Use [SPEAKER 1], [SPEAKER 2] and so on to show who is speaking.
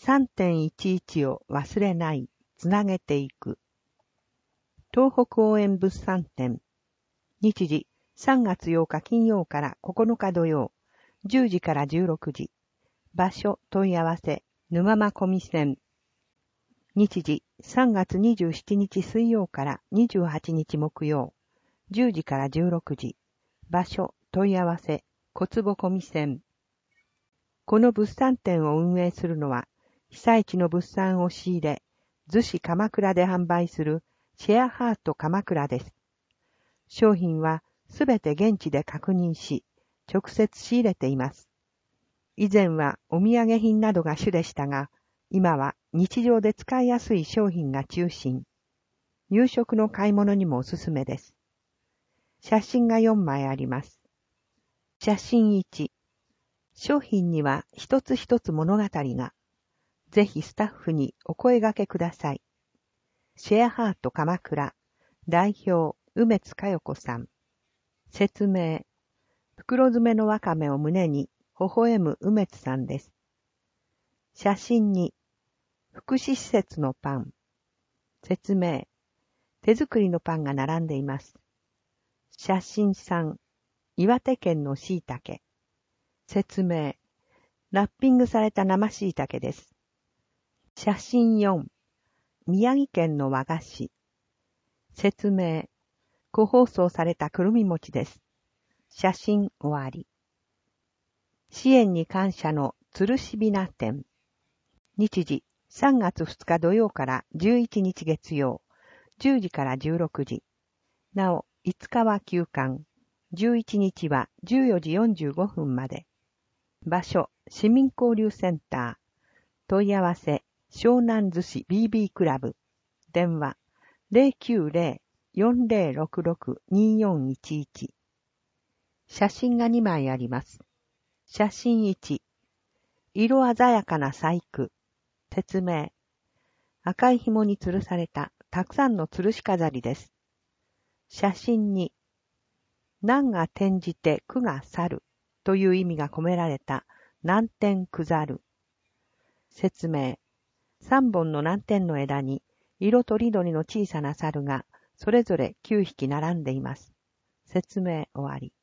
[SPEAKER 1] 3.11 を忘れない、つなげていく。東北応援物産展。日時、3月8日金曜から9日土曜、10時から16時。場所、問い合わせ、沼間小見線。日時、3月27日水曜から28日木曜、10時から16時。場所、問い合わせ、小坪小見線。この物産展を運営するのは、被災地の物産を仕入れ、逗子鎌倉で販売するシェアハート鎌倉です。商品はすべて現地で確認し、直接仕入れています。以前はお土産品などが主でしたが、今は日常で使いやすい商品が中心。夕食の買い物にもおすすめです。写真が4枚あります。写真1。商品には一つ一つ物語が。ぜひスタッフにお声掛けください。シェアハート鎌倉、代表、梅津佳代子さん。説明。袋詰めのわかめを胸に、微笑む梅津さんです。写真2。福祉施設のパン。説明。手作りのパンが並んでいます。写真3。岩手県の椎茸。説明。ラッピングされた生椎茸です。写真4。宮城県の和菓子。説明。個包装されたくるみ餅です。写真終わり。支援に感謝のつるしびな展。日時、3月2日土曜から11日月曜、10時から16時。なお、5日は休館。11日は14時45分まで。場所、市民交流センター。問い合わせ、湘南逗子 BB クラブ。電話、090-4066-2411。写真が2枚あります。写真1。色鮮やかな細工。説明。赤い紐に吊るされたたくさんの吊るし飾りです。写真2。南が転じて苦が去るという意味が込められた南天くざる。説明。3本の南天の枝に色とりどりの小さな猿がそれぞれ9匹並んでいます。説明終わり。